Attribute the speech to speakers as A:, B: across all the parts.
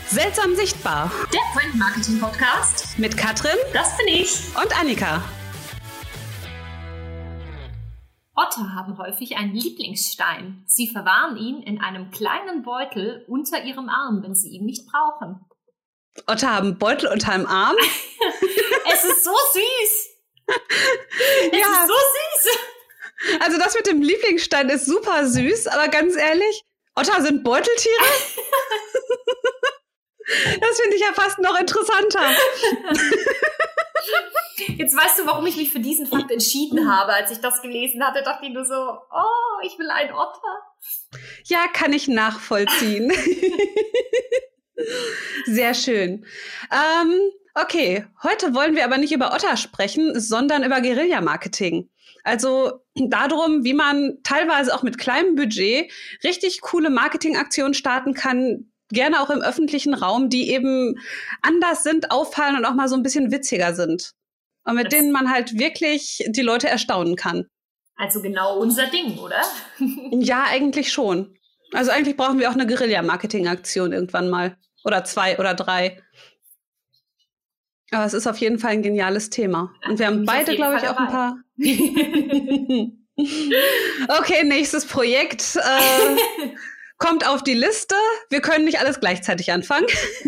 A: Seltsam sichtbar.
B: Der Print-Marketing-Podcast.
A: Mit Katrin.
B: Das bin ich.
A: Und Annika.
B: Otter haben häufig einen Lieblingsstein. Sie verwahren ihn in einem kleinen Beutel unter ihrem Arm, wenn sie ihn nicht brauchen.
A: Otter haben Beutel unter dem Arm?
B: Es ist so süß. Es ist so süß.
A: Also das mit dem Lieblingsstein ist super süß, aber ganz ehrlich, Otter sind Beuteltiere? Das finde ich ja fast noch interessanter.
B: Jetzt weißt du, warum ich mich für diesen Fakt entschieden habe. Als ich das gelesen hatte, dachte ich nur so, oh, ich will einen Otter.
A: Ja, kann ich nachvollziehen. Sehr schön. Okay, heute wollen wir aber nicht über Otter sprechen, sondern über Guerilla-Marketing. Also darum, wie man teilweise auch mit kleinem Budget richtig coole Marketingaktionen starten kann, gerne auch im öffentlichen Raum, die eben anders sind, auffallen und auch mal so ein bisschen witziger sind. Und mit denen man halt wirklich die Leute erstaunen kann.
B: Also genau unser Ding, oder?
A: Ja, eigentlich schon. Also eigentlich brauchen wir auch eine Guerilla-Marketing-Aktion irgendwann mal. Oder 2 oder 3. Aber es ist auf jeden Fall ein geniales Thema. Und wir haben beide, glaube ich, auch ein paar. Okay, nächstes Projekt kommt auf die Liste. Wir können nicht alles gleichzeitig anfangen.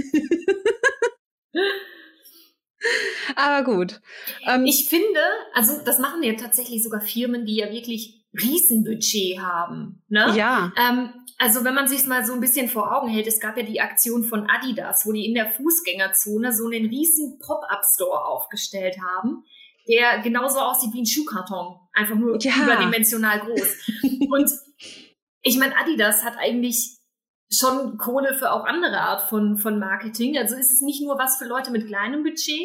A: Aber gut.
B: Ich finde, also das machen ja tatsächlich sogar Firmen, die ja wirklich Riesenbudget haben. Ne?
A: Ja.
B: Also wenn man sich mal so ein bisschen vor Augen hält, es gab ja die Aktion von Adidas, wo die in der Fußgängerzone so einen riesen Pop-Up-Store aufgestellt haben, der genauso aussieht wie ein Schuhkarton, einfach nur überdimensional groß. Und ich meine, Adidas hat eigentlich schon Kohle für auch andere Art von Marketing. Also ist es nicht nur was für Leute mit kleinem Budget.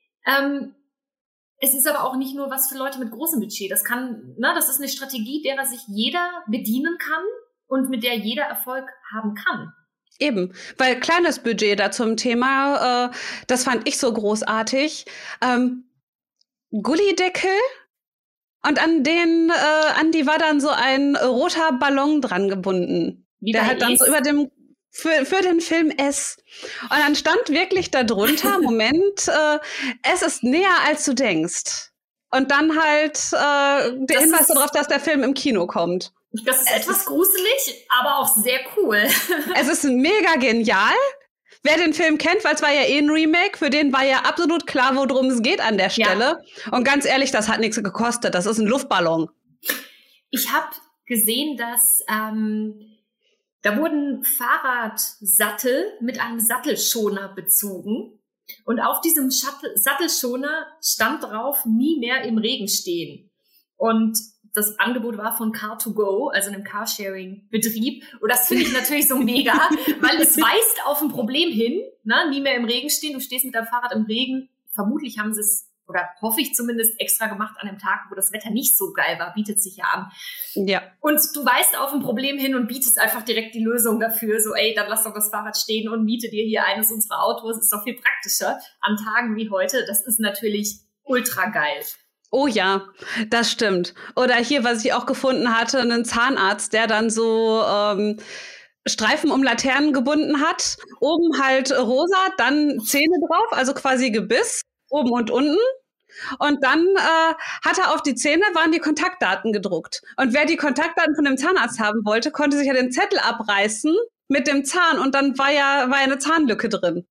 B: Es ist aber auch nicht nur was für Leute mit großem Budget. Das ist eine Strategie, derer sich jeder bedienen kann und mit der jeder Erfolg haben kann.
A: Eben, weil kleines Budget da zum Thema, das fand ich so großartig. Gullideckel und an die war dann so ein roter Ballon dran gebunden. Der halt dann so über dem für den Film S. Und dann stand wirklich da drunter, Moment, es ist näher als du denkst. Und dann halt der Hinweis darauf, dass der Film im Kino kommt.
B: Das ist etwas gruselig, aber auch sehr cool.
A: Es ist mega genial. Wer den Film kennt, weil es war ja ein Remake, für den war ja absolut klar, worum es geht an der Stelle. Ja. Und ganz ehrlich, das hat nichts gekostet. Das ist ein Luftballon.
B: Ich habe gesehen, dass da wurden Fahrradsattel mit einem Sattelschoner bezogen. Und auf diesem Sattelschoner stand drauf, nie mehr im Regen stehen. Und das Angebot war von Car2Go, also einem Carsharing-Betrieb. Und das finde ich natürlich so mega, weil es weist auf ein Problem hin, ne? Nie mehr im Regen stehen. Du stehst mit deinem Fahrrad im Regen. Vermutlich haben sie es, oder hoffe ich zumindest, extra gemacht an einem Tag, wo das Wetter nicht so geil war. Bietet sich ja an.
A: Ja.
B: Und du weist auf ein Problem hin und bietest einfach direkt die Lösung dafür. So, ey, dann lass doch das Fahrrad stehen und miete dir hier eines unserer Autos. Ist doch viel praktischer an Tagen wie heute. Das ist natürlich ultra geil.
A: Oh ja, das stimmt. Oder hier, was ich auch gefunden hatte, einen Zahnarzt, der dann so Streifen um Laternen gebunden hat. Oben halt rosa, dann Zähne drauf, also quasi Gebiss, oben und unten. Und dann hat er auf die Zähne, waren die Kontaktdaten gedruckt. Und wer die Kontaktdaten von dem Zahnarzt haben wollte, konnte sich ja den Zettel abreißen mit dem Zahn und dann war ja eine Zahnlücke drin.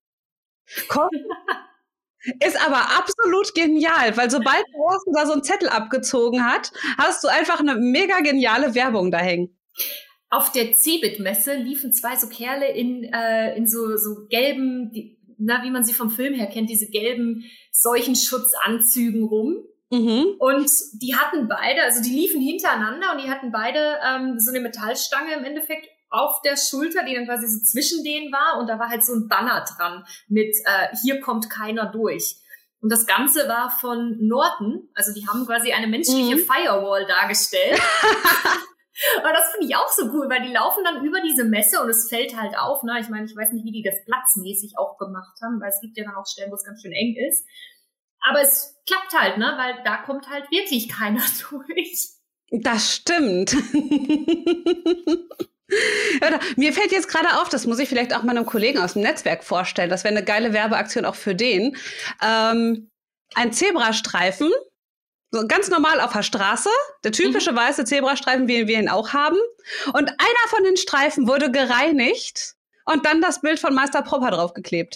A: Ist aber absolut genial, weil sobald der da so einen Zettel abgezogen hat, hast du einfach eine mega geniale Werbung da hängen.
B: Auf der CeBIT-Messe liefen 2 so Kerle in so gelben, wie man sie vom Film her kennt, diese gelben Seuchenschutzanzügen rum. Mhm. Und die hatten beide, also die liefen hintereinander und die hatten beide so eine Metallstange im Endeffekt auf der Schulter, die dann quasi so zwischen denen war, und da war halt so ein Banner dran mit hier kommt keiner durch. Und das Ganze war von Norton, also die haben quasi eine menschliche Firewall dargestellt. Und das finde ich auch so cool, weil die laufen dann über diese Messe und es fällt halt auf, ne? Ich meine, ich weiß nicht, wie die das platzmäßig auch gemacht haben, weil es gibt ja dann auch Stellen, wo es ganz schön eng ist. Aber es klappt halt, ne? Weil da kommt halt wirklich keiner durch.
A: Das stimmt. Mir fällt jetzt gerade auf, das muss ich vielleicht auch meinem Kollegen aus dem Netzwerk vorstellen, das wäre eine geile Werbeaktion auch für den. Ein Zebrastreifen, so ganz normal auf der Straße, der typische weiße Zebrastreifen, wie wir ihn auch haben. Und einer von den Streifen wurde gereinigt und dann das Bild von Meister Propper draufgeklebt.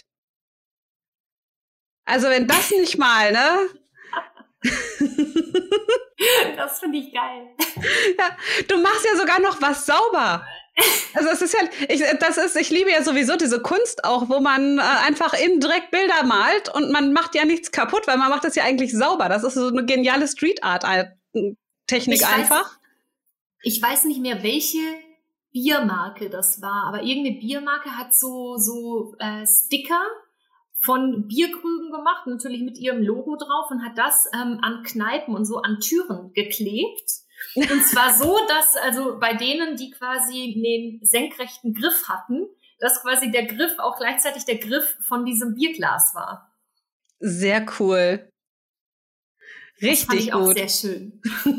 A: Also wenn das nicht mal, ne?
B: Das finde ich geil.
A: Ja, du machst ja sogar noch was sauber. Also es ist ja, ich liebe ja sowieso diese Kunst auch, wo man einfach in Dreck Bilder malt und man macht ja nichts kaputt, weil man macht das ja eigentlich sauber. Das ist so eine geniale Street Art Technik einfach.
B: Ich weiß nicht mehr, welche Biermarke das war, aber irgendeine Biermarke hat so Sticker von Bierkrügen gemacht, natürlich mit ihrem Logo drauf und hat das an Kneipen und so an Türen geklebt. Und zwar so, dass also bei denen, die quasi einen senkrechten Griff hatten, dass quasi der Griff auch gleichzeitig der Griff von diesem Bierglas war.
A: Sehr cool. Richtig
B: das fand ich
A: gut.
B: Auch sehr schön.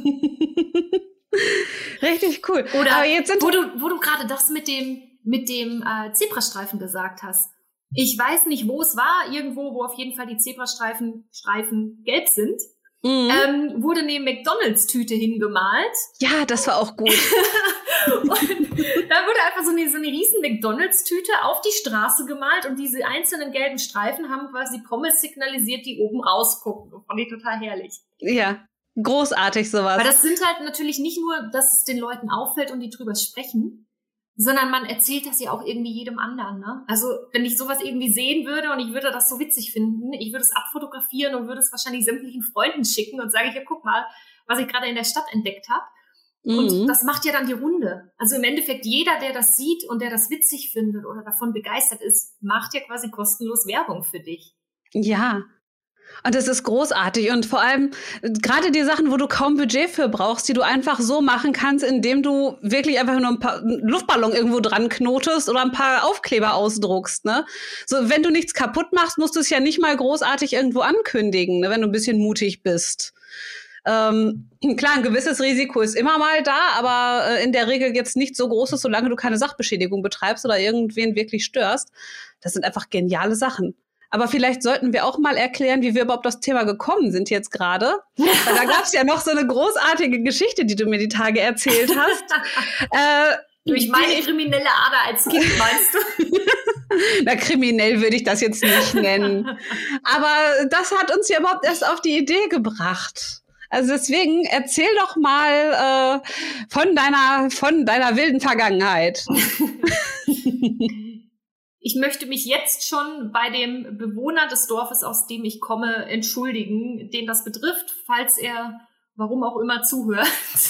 A: Richtig cool.
B: Oder aber jetzt wo du gerade das mit dem Zebrastreifen gesagt hast. Ich weiß nicht, wo es war, irgendwo, wo auf jeden Fall die Zebrastreifen gelb sind. Wurde eine McDonalds-Tüte hingemalt.
A: Ja, das war auch gut.
B: Und da wurde einfach so eine riesen McDonalds-Tüte auf die Straße gemalt und diese einzelnen gelben Streifen haben quasi Pommes signalisiert, die oben rausgucken. Das fand ich total herrlich.
A: Ja, großartig sowas.
B: Weil das sind halt natürlich nicht nur, dass es den Leuten auffällt und die drüber sprechen, sondern man erzählt das ja auch irgendwie jedem anderen, ne? Also, wenn ich sowas irgendwie sehen würde und ich würde das so witzig finden, ich würde es abfotografieren und würde es wahrscheinlich sämtlichen Freunden schicken und sage, ja, guck mal, was ich gerade in der Stadt entdeckt habe. Und das macht ja dann die Runde. Also im Endeffekt jeder, der das sieht und der das witzig findet oder davon begeistert ist, macht ja quasi kostenlos Werbung für dich.
A: Ja. Und das ist großartig und vor allem gerade die Sachen, wo du kaum Budget für brauchst, die du einfach so machen kannst, indem du wirklich einfach nur ein paar Luftballon irgendwo dran knotest oder ein paar Aufkleber ausdruckst, ne? So, wenn du nichts kaputt machst, musst du es ja nicht mal großartig irgendwo ankündigen, ne, wenn du ein bisschen mutig bist. Klar, ein gewisses Risiko ist immer mal da, aber in der Regel jetzt nicht so großes, solange du keine Sachbeschädigung betreibst oder irgendwen wirklich störst. Das sind einfach geniale Sachen. Aber vielleicht sollten wir auch mal erklären, wie wir überhaupt auf das Thema gekommen sind jetzt gerade. Weil da gab es ja noch so eine großartige Geschichte, die du mir die Tage erzählt hast.
B: Durch meine kriminelle Ader als Kind, meinst du?
A: Na, kriminell würde ich das jetzt nicht nennen. Aber das hat uns ja überhaupt erst auf die Idee gebracht. Also deswegen erzähl doch mal von deiner wilden Vergangenheit.
B: Ich möchte mich jetzt schon bei dem Bewohner des Dorfes, aus dem ich komme, entschuldigen, den das betrifft, falls er, warum auch immer, zuhört.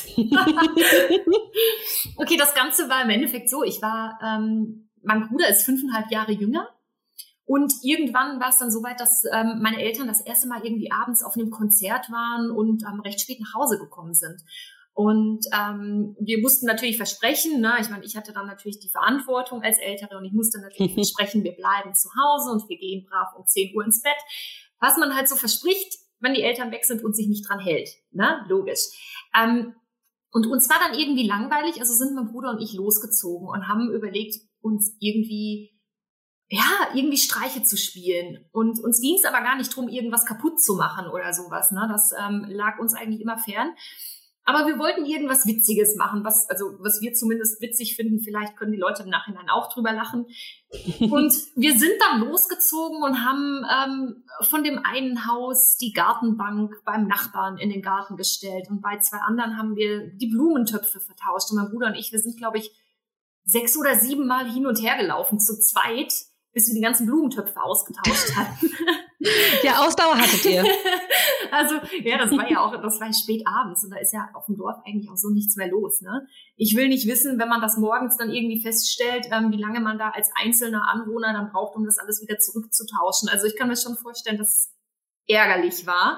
B: Okay, das Ganze war im Endeffekt so, mein Bruder ist 5,5 Jahre jünger und irgendwann war es dann so weit, dass meine Eltern das erste Mal irgendwie abends auf einem Konzert waren und recht spät nach Hause gekommen sind. Und wir mussten natürlich versprechen, ne? Ich meine, ich hatte dann natürlich die Verantwortung als Ältere und ich musste natürlich versprechen, wir bleiben zu Hause und wir gehen brav um 10 Uhr ins Bett. Was man halt so verspricht, wenn die Eltern weg sind und sich nicht dran hält. Ne? Logisch. Und uns war dann irgendwie langweilig, also sind mein Bruder und ich losgezogen und haben überlegt, uns irgendwie Streiche zu spielen. Und uns ging es aber gar nicht drum, irgendwas kaputt zu machen oder sowas. Ne? Das lag uns eigentlich immer fern. Aber wir wollten irgendwas Witziges machen, was wir zumindest witzig finden. Vielleicht können die Leute im Nachhinein auch drüber lachen. Und wir sind dann losgezogen und haben von dem einen Haus die Gartenbank beim Nachbarn in den Garten gestellt. Und bei 2 anderen haben wir die Blumentöpfe vertauscht. Und mein Bruder und ich, wir sind, glaube ich, 6 oder 7 Mal hin und her gelaufen, zu zweit, bis wir die ganzen Blumentöpfe ausgetauscht hatten.
A: Ja, Ausdauer hattet ihr.
B: Also, ja, das war ja spät abends und da ist ja auf dem Dorf eigentlich auch so nichts mehr los, ne? Ich will nicht wissen, wenn man das morgens dann irgendwie feststellt, wie lange man da als einzelner Anwohner dann braucht, um das alles wieder zurückzutauschen. Also ich kann mir schon vorstellen, dass es ärgerlich war.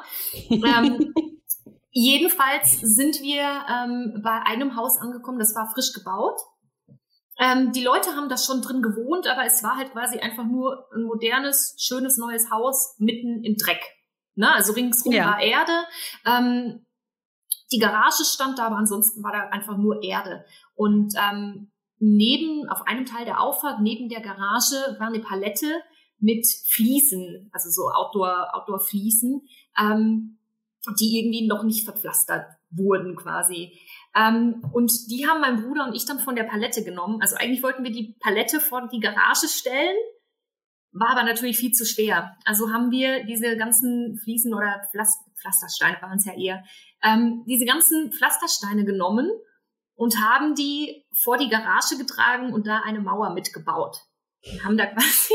B: Jedenfalls sind wir bei einem Haus angekommen, das war frisch gebaut. Die Leute haben da schon drin gewohnt, aber es war halt quasi einfach nur ein modernes, schönes, neues Haus mitten im Dreck. Ne? Also ringsrum war Erde. Die Garage stand da, aber ansonsten war da einfach nur Erde. Und auf einem Teil der Auffahrt, neben der Garage, war eine Palette mit Fliesen, also so Outdoor-Fliesen, die irgendwie noch nicht verpflastert wurden quasi. Und die haben mein Bruder und ich dann von der Palette genommen. Also eigentlich wollten wir die Palette vor die Garage stellen, war aber natürlich viel zu schwer. Also haben wir diese ganzen Fliesen oder Pflastersteine waren es ja eher, diese ganzen Pflastersteine genommen und haben die vor die Garage getragen und da eine Mauer mitgebaut. Wir haben da quasi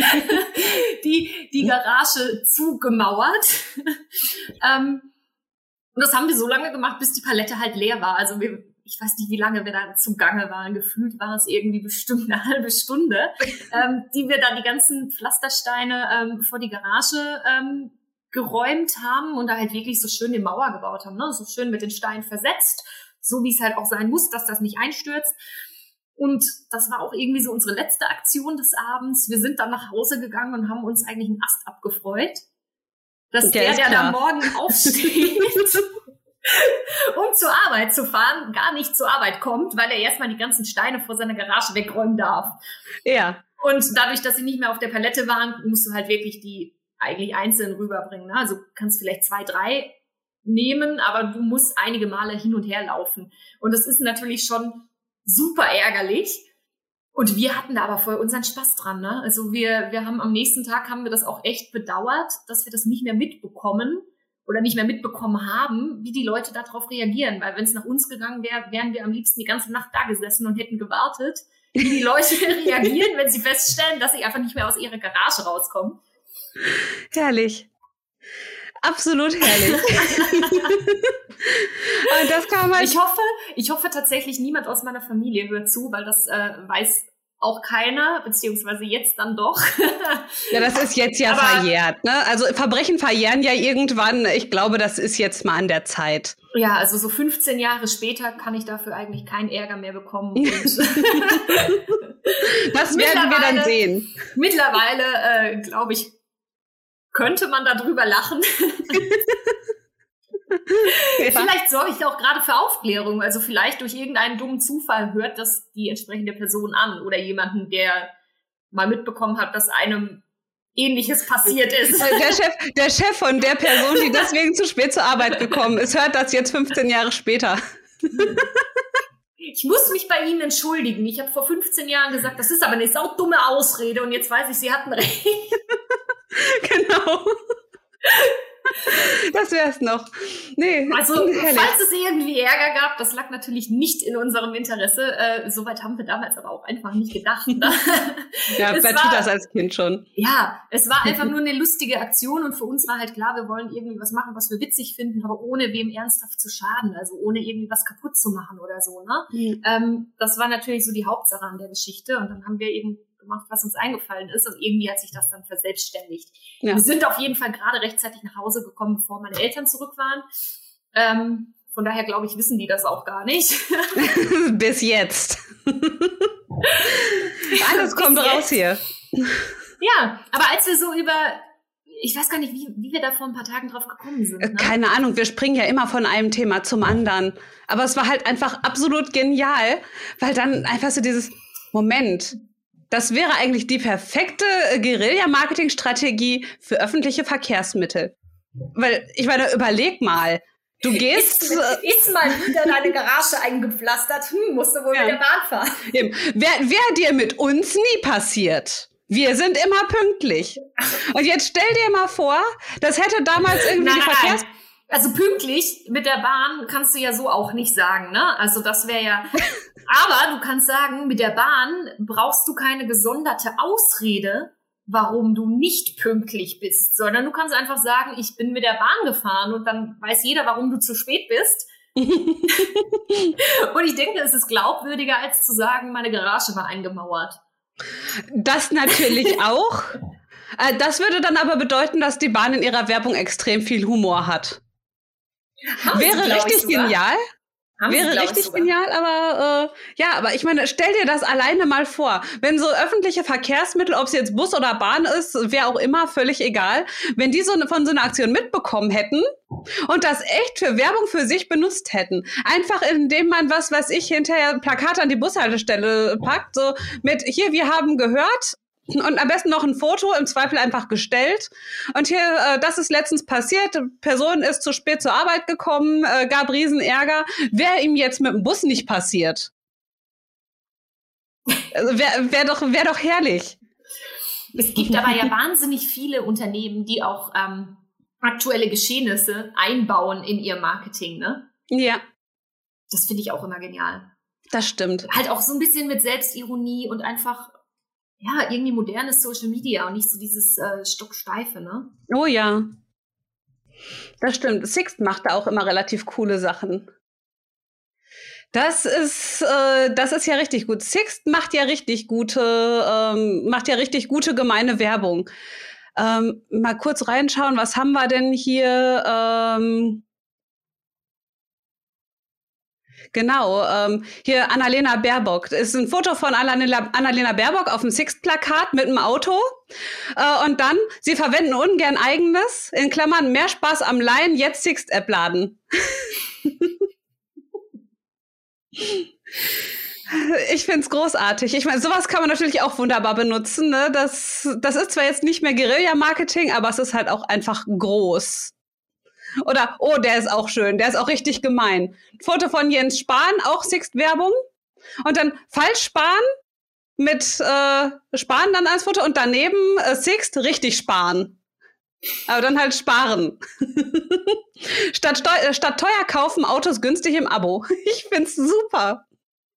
B: die Garage zugemauert. Und das haben wir so lange gemacht, bis die Palette halt leer war. Also ich weiß nicht, wie lange wir da zugange waren. Gefühlt war es irgendwie bestimmt eine halbe Stunde, die wir da die ganzen Pflastersteine vor die Garage geräumt haben und da halt wirklich so schön die Mauer gebaut haben. Ne? So schön mit den Steinen versetzt, so wie es halt auch sein muss, dass das nicht einstürzt. Und das war auch irgendwie so unsere letzte Aktion des Abends. Wir sind dann nach Hause gegangen und haben uns eigentlich einen Ast abgefreut, dass der da morgen aufsteht, um zur Arbeit zu fahren, gar nicht zur Arbeit kommt, weil er erstmal die ganzen Steine vor seiner Garage wegräumen darf.
A: Ja.
B: Und dadurch, dass sie nicht mehr auf der Palette waren, musst du halt wirklich die eigentlich einzeln rüberbringen. Ne? Also kannst vielleicht 2, 3 nehmen, aber du musst einige Male hin und her laufen. Und das ist natürlich schon super ärgerlich. Und wir hatten da aber voll unseren Spaß dran, ne? Also wir haben am nächsten Tag haben wir das auch echt bedauert, dass wir das nicht mehr mitbekommen oder nicht mehr mitbekommen haben, wie die Leute darauf reagieren. Weil wenn es nach uns gegangen wäre, wären wir am liebsten die ganze Nacht da gesessen und hätten gewartet, wie die Leute reagieren, wenn sie feststellen, dass sie einfach nicht mehr aus ihrer Garage rauskommen.
A: Herrlich. Absolut herrlich. Und das kam halt.
B: Ich hoffe tatsächlich, niemand aus meiner Familie hört zu, weil das weiß auch keiner, beziehungsweise jetzt dann doch.
A: Ja, das ist jetzt ja verjährt, ne? Also Verbrechen verjähren ja irgendwann. Ich glaube, das ist jetzt mal an der Zeit.
B: Ja, also so 15 Jahre später kann ich dafür eigentlich keinen Ärger mehr bekommen. Und
A: das werden wir dann sehen.
B: Mittlerweile, glaube ich, könnte man darüber lachen. Ja. Vielleicht sorge ich auch gerade für Aufklärung. Also vielleicht durch irgendeinen dummen Zufall hört das die entsprechende Person an oder jemanden, der mal mitbekommen hat, dass einem Ähnliches passiert ist.
A: Der Chef von der Person, die deswegen zu spät zur Arbeit gekommen ist, hört das jetzt 15 Jahre später.
B: Ich muss mich bei Ihnen entschuldigen. Ich habe vor 15 Jahren gesagt, das ist aber eine saudumme Ausrede und jetzt weiß ich, Sie hatten recht.
A: Genau. Das wär's noch. Nee,
B: also, falls es irgendwie Ärger gab, das lag natürlich nicht in unserem Interesse. Soweit haben wir damals aber auch einfach nicht gedacht. Ne?
A: Ja, wer tut das als Kind schon?
B: Ja, es war einfach nur eine lustige Aktion und für uns war halt klar, wir wollen irgendwie was machen, was wir witzig finden, aber ohne wem ernsthaft zu schaden, also ohne irgendwie was kaputt zu machen oder so. Ne? Mhm. Das war natürlich so die Hauptsache an der Geschichte und dann haben wir eben gemacht, was uns eingefallen ist und irgendwie hat sich das dann verselbstständigt. Ja. Wir sind auf jeden Fall gerade rechtzeitig nach Hause gekommen, bevor meine Eltern zurück waren. Von daher, glaube ich, wissen die das auch gar nicht.
A: Bis jetzt. Alles kommt raus hier.
B: Ja, aber als wir so ich weiß gar nicht, wie wir da vor ein paar Tagen drauf gekommen sind. Ne?
A: Keine Ahnung, wir springen ja immer von einem Thema zum anderen. Aber es war halt einfach absolut genial, weil dann einfach so dieses Moment, das wäre eigentlich die perfekte Guerilla-Marketing-Strategie für öffentliche Verkehrsmittel. Weil, ich meine, überleg mal, du gehst...
B: Ist mal wieder deine Garage eingepflastert, musst du wohl mit der Bahn fahren.
A: Wäre dir mit uns nie passiert. Wir sind immer pünktlich. Und jetzt stell dir mal vor, das hätte damals irgendwie die
B: Also pünktlich mit der Bahn kannst du ja so auch nicht sagen, ne? Also das wäre ja... Aber du kannst sagen, mit der Bahn brauchst du keine gesonderte Ausrede, warum du nicht pünktlich bist, sondern du kannst einfach sagen, ich bin mit der Bahn gefahren und dann weiß jeder, warum du zu spät bist. Und ich denke, es ist glaubwürdiger, als zu sagen, meine Garage war eingemauert.
A: Das natürlich auch. Das würde dann aber bedeuten, dass die Bahn in ihrer Werbung extrem viel Humor hat. Wäre richtig genial. Wäre richtig genial, aber aber ich meine, stell dir das alleine mal vor. Wenn so öffentliche Verkehrsmittel, ob es jetzt Bus oder Bahn ist, wer auch immer, völlig egal, wenn die von so einer Aktion mitbekommen hätten und das echt für Werbung für sich benutzt hätten. Einfach indem man, was weiß ich, hinterher Plakate an die Bushaltestelle packt, so mit, hier, wir haben gehört, und am besten noch ein Foto, im Zweifel einfach gestellt. Und hier, das ist letztens passiert. Person ist zu spät zur Arbeit gekommen, gab riesen Ärger. Wäre ihm jetzt mit dem Bus nicht passiert. Also wär doch herrlich.
B: Es gibt aber ja wahnsinnig viele Unternehmen, die auch aktuelle Geschehnisse einbauen in ihr Marketing, ne?
A: Ja.
B: Das finde ich auch immer genial.
A: Das stimmt.
B: Halt auch so ein bisschen mit Selbstironie und einfach irgendwie modernes Social Media und nicht so dieses Stocksteife, ne?
A: Oh ja. Das stimmt. Sixt macht da auch immer relativ coole Sachen. Das ist ja richtig gut. Sixt macht ja richtig gute gemeine Werbung. Mal kurz reinschauen, was haben wir denn hier? Genau, hier Annalena Baerbock. Das ist ein Foto von Annalena Baerbock auf dem Sixt-Plakat mit einem Auto. Und dann, sie verwenden ungern Eigenes, in Klammern, mehr Spaß am Leihen, jetzt Sixt-App laden. Ich find's großartig. Ich meine, sowas kann man natürlich auch wunderbar benutzen. Ne? Das ist zwar jetzt nicht mehr Guerilla-Marketing, aber es ist halt auch einfach groß. Oder, oh, der ist auch schön, der ist auch richtig gemein. Foto von Jens Spahn, auch Sixt-Werbung. Und dann falsch Spahn mit Spahn dann als Foto und daneben Sixt, richtig sparen. Aber dann halt sparen. Statt teuer kaufen, Autos günstig im Abo. Ich find's super.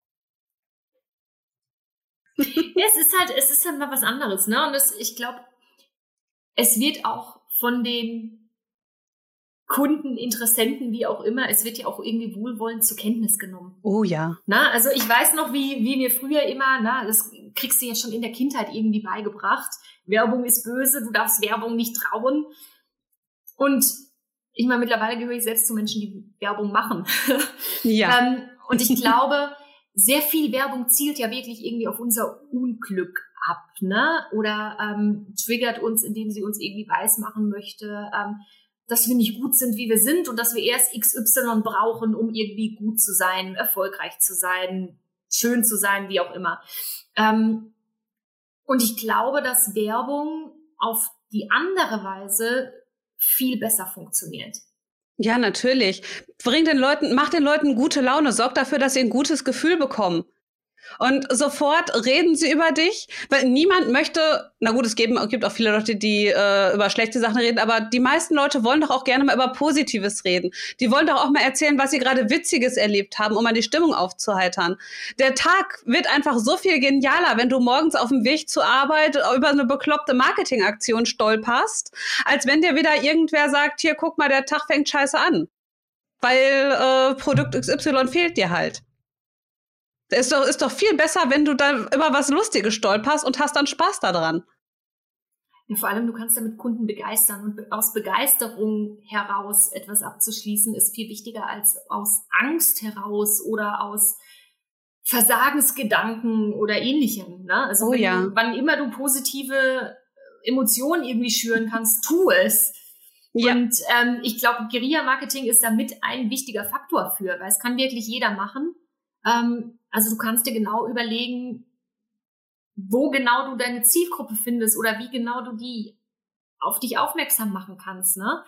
B: Ja, es ist halt mal was anderes, ne? Und ich glaube, es wird auch von den Kunden, Interessenten, wie auch immer, es wird ja auch irgendwie wohlwollend zur Kenntnis genommen.
A: Oh ja.
B: Na, also ich weiß noch, wie mir früher immer, das kriegst du ja schon in der Kindheit irgendwie beigebracht. Werbung ist böse, du darfst Werbung nicht trauen. Und ich meine, mittlerweile gehöre ich selbst zu Menschen, die Werbung machen. Ja. Und ich glaube, sehr viel Werbung zielt ja wirklich irgendwie auf unser Unglück ab, ne? Oder triggert uns, indem sie uns irgendwie weismachen möchte, dass wir nicht gut sind, wie wir sind und dass wir erst XY brauchen, um irgendwie gut zu sein, erfolgreich zu sein, schön zu sein, wie auch immer. Und ich glaube, dass Werbung auf die andere Weise viel besser funktioniert.
A: Ja, natürlich. Macht den Leuten gute Laune, sorgt dafür, dass sie ein gutes Gefühl bekommen. Und sofort reden sie über dich, weil niemand möchte, na gut, es gibt auch viele Leute, die über schlechte Sachen reden, aber die meisten Leute wollen doch auch gerne mal über Positives reden. Die wollen doch auch mal erzählen, was sie gerade Witziges erlebt haben, um mal die Stimmung aufzuheitern. Der Tag wird einfach so viel genialer, wenn du morgens auf dem Weg zur Arbeit über eine bekloppte Marketingaktion stolperst, als wenn dir wieder irgendwer sagt, hier, guck mal, der Tag fängt scheiße an. Weil Produkt XY fehlt dir halt. Ist doch viel besser, wenn du da über was Lustiges stolperst und hast dann Spaß daran.
B: Ja, vor allem, du kannst damit Kunden begeistern und aus Begeisterung heraus etwas abzuschließen, ist viel wichtiger als aus Angst heraus oder aus Versagensgedanken oder Ähnlichem. Ne? Also wann immer du positive Emotionen irgendwie schüren kannst, tu es. Ja. Und ich glaube, Guerilla-Marketing ist da mit ein wichtiger Faktor für, weil es kann wirklich jeder machen. Also du kannst dir genau überlegen, wo genau du deine Zielgruppe findest oder wie genau du die auf dich aufmerksam machen kannst. Ne?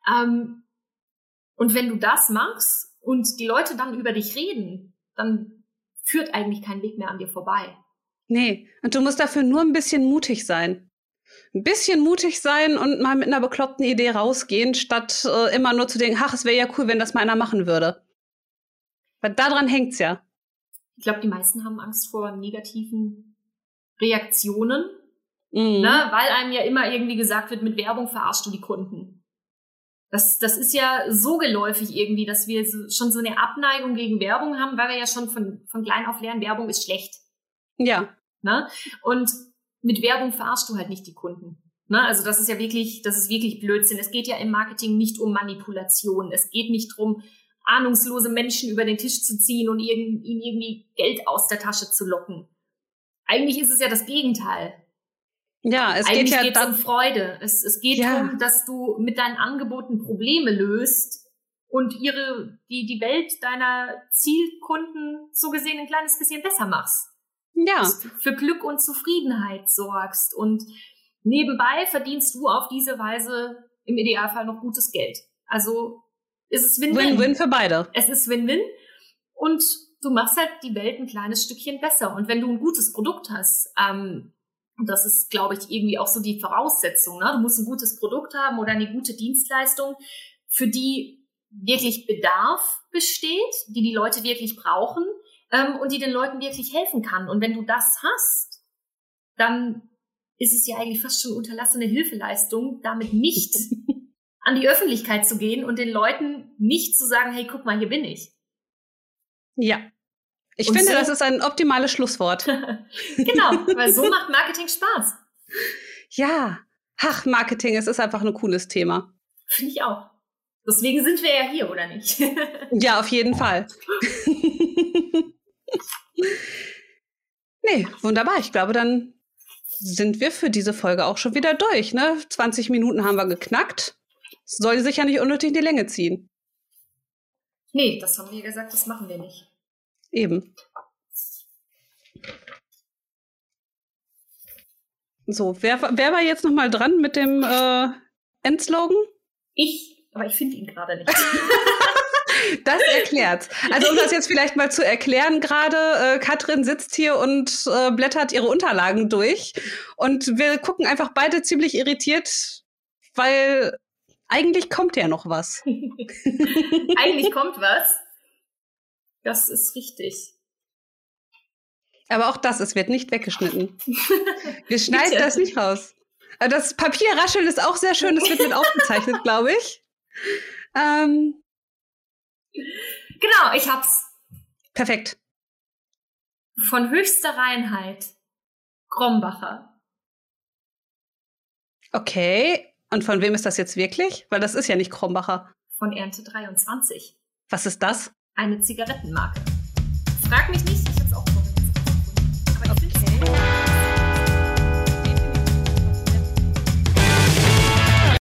B: Und wenn du das machst und die Leute dann über dich reden, dann führt eigentlich kein Weg mehr an dir vorbei.
A: Nee, und du musst dafür nur ein bisschen mutig sein. Ein bisschen mutig sein und mal mit einer bekloppten Idee rausgehen, statt immer nur zu denken, ach, es wäre ja cool, wenn das mal einer machen würde. Weil daran hängt's ja.
B: Ich glaube, die meisten haben Angst vor negativen Reaktionen, ne? Weil einem ja immer irgendwie gesagt wird, mit Werbung verarschst du die Kunden. Das ist ja so geläufig irgendwie, dass wir schon so eine Abneigung gegen Werbung haben, weil wir ja schon von klein auf lernen, Werbung ist schlecht.
A: Ja.
B: Ne? Und mit Werbung verarschst du halt nicht die Kunden. Ne? Also das ist wirklich Blödsinn. Es geht ja im Marketing nicht um Manipulation. Es geht nicht drum, ahnungslose Menschen über den Tisch zu ziehen und ihnen irgendwie Geld aus der Tasche zu locken. Eigentlich ist es ja das Gegenteil.
A: Ja, es
B: Eigentlich
A: geht
B: um Freude. Es geht darum, dass du mit deinen Angeboten Probleme löst und die Welt deiner Zielkunden so gesehen ein kleines bisschen besser machst.
A: Ja.
B: Dass du für Glück und Zufriedenheit sorgst und nebenbei verdienst du auf diese Weise im Idealfall noch gutes Geld. Also ist es Win-Win.
A: Win-Win für beide.
B: Es ist Win-Win und du machst halt die Welt ein kleines Stückchen besser. Und wenn du ein gutes Produkt hast, und das ist, glaube ich, irgendwie auch so die Voraussetzung, ne? Du musst ein gutes Produkt haben oder eine gute Dienstleistung, für die wirklich Bedarf besteht, die Leute wirklich brauchen und die den Leuten wirklich helfen kann. Und wenn du das hast, dann ist es ja eigentlich fast schon unterlassene Hilfeleistung, damit nicht an die Öffentlichkeit zu gehen und den Leuten nicht zu sagen, hey, guck mal, hier bin ich.
A: Ja. Ich finde, das ist ein optimales Schlusswort.
B: Genau, weil so macht Marketing Spaß.
A: Ja. Ach, Marketing, es ist einfach ein cooles Thema.
B: Finde ich auch. Deswegen sind wir ja hier, oder nicht?
A: Ja, auf jeden Fall. Nee, wunderbar. Ich glaube, dann sind wir für diese Folge auch schon wieder durch, ne? 20 Minuten haben wir geknackt. Soll sich ja nicht unnötig in die Länge ziehen.
B: Nee, das haben wir gesagt, das machen wir nicht.
A: Eben. So, wer war jetzt noch mal dran mit dem Endslogan?
B: Aber ich finde ihn gerade nicht.
A: Das erklärt's. Also um das jetzt vielleicht mal zu erklären gerade, Katrin sitzt hier und blättert ihre Unterlagen durch und wir gucken einfach beide ziemlich irritiert, weil eigentlich kommt ja noch was.
B: Eigentlich kommt was. Das ist richtig.
A: Aber auch es wird nicht weggeschnitten. Wir schneiden das nicht raus. Das Papierrascheln ist auch sehr schön, das wird mit aufgezeichnet, glaube ich.
B: Genau, ich hab's.
A: Perfekt.
B: Von höchster Reinheit. Krombacher.
A: Okay. Und von wem ist das jetzt wirklich? Weil das ist ja nicht Krombacher.
B: Von Ernte 23.
A: Was ist das?
B: Eine Zigarettenmarke. Frag mich nicht,